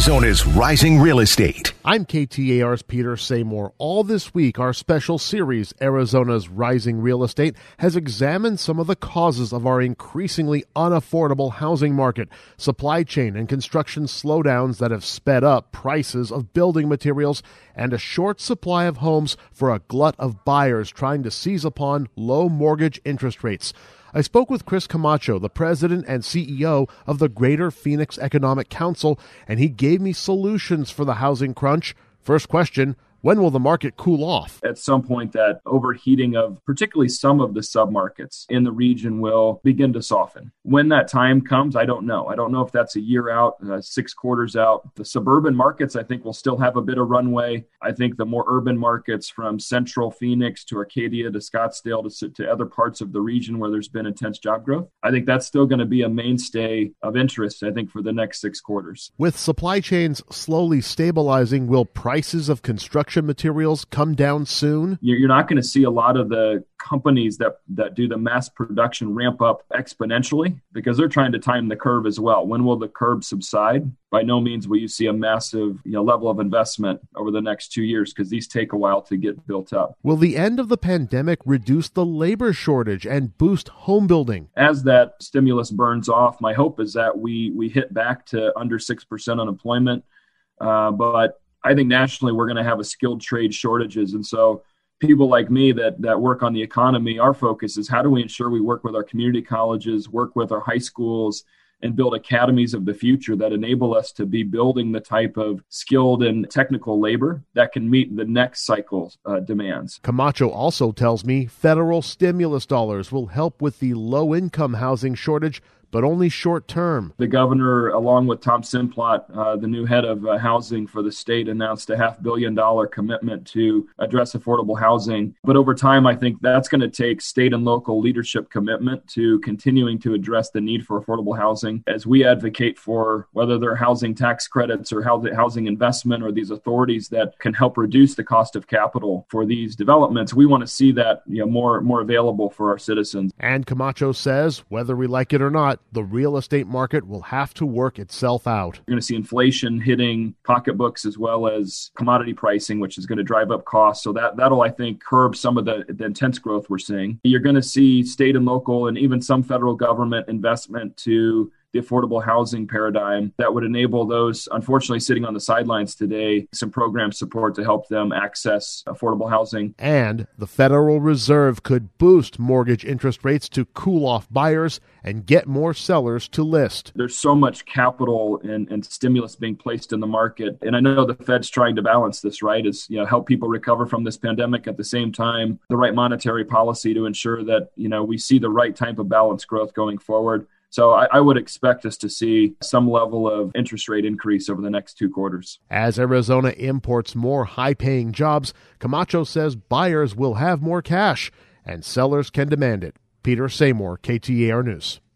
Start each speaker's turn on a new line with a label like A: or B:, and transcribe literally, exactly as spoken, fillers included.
A: Arizona's Rising Real Estate.
B: I'm K T A R's Peter Seymour. All this week, our special series, Arizona's Rising Real Estate, has examined some of the causes of our increasingly unaffordable housing market, supply chain and construction slowdowns that have sped up prices of building materials, and a short supply of homes for a glut of buyers trying to seize upon low mortgage interest rates. I spoke with Chris Camacho, the president and C E O of the Greater Phoenix Economic Council, and he gave me solutions for the housing crunch. First question, when will the market cool off?
C: At some point, that overheating of particularly some of the submarkets in the region will begin to soften. When that time comes, I don't know. I don't know if that's a year out, uh, six quarters out. The suburban markets, I think, will still have a bit of runway. I think the more urban markets from central Phoenix to Arcadia to Scottsdale to, to other parts of the region where there's been intense job growth, I think that's still going to be a mainstay of interest, I think, for the next six quarters.
B: With supply chains slowly stabilizing, will prices of construction materials come down soon?
C: You're not going to see a lot of the companies that, that do the mass production ramp up exponentially because they're trying to time the curve as well. When will the curve subside? By no means will you see a massive you know, level of investment over the next two years because these take a while to get built up.
B: Will the end of the pandemic reduce the labor shortage and boost home building?
C: As that stimulus burns off, my hope is that we we hit back to under six percent unemployment. Uh, but I think nationally we're going to have a skilled trade shortages. And so people like me that that work on the economy, our focus is how do we ensure we work with our community colleges, work with our high schools, and build academies of the future that enable us to be building the type of skilled and technical labor that can meet the next cycle uh, demands.
B: Camacho also tells me federal stimulus dollars will help with the low-income housing shortage, but only short term.
C: The governor, along with Tom Simplot, uh, the new head of uh, housing for the state, announced a half billion dollar commitment to address affordable housing. But over time, I think that's going to take state and local leadership commitment to continuing to address the need for affordable housing as we advocate for whether they're housing tax credits or housing investment or these authorities that can help reduce the cost of capital for these developments. We want to see that you know, more, more available for our citizens.
B: And Camacho says, whether we like it or not, the real estate market will have to work itself out.
C: You're going to see inflation hitting pocketbooks as well as commodity pricing, which is going to drive up costs. So that, that'll, I think, curb some of the, the intense growth we're seeing. You're going to see state and local and even some federal government investment to the affordable housing paradigm that would enable those, unfortunately, sitting on the sidelines today, some program support to help them access affordable housing.
B: And the Federal Reserve could boost mortgage interest rates to cool off buyers and get more sellers to list.
C: There's so much capital and, and stimulus being placed in the market. And I know the Fed's trying to balance this, right? Is, you know, help people recover from this pandemic at the same time, the right monetary policy to ensure that, you know, we see the right type of balanced growth going forward. So I, I would expect us to see some level of interest rate increase over the next two quarters.
B: As Arizona imports more high-paying jobs, Camacho says buyers will have more cash and sellers can demand it. Peter Seymour, K T A R News.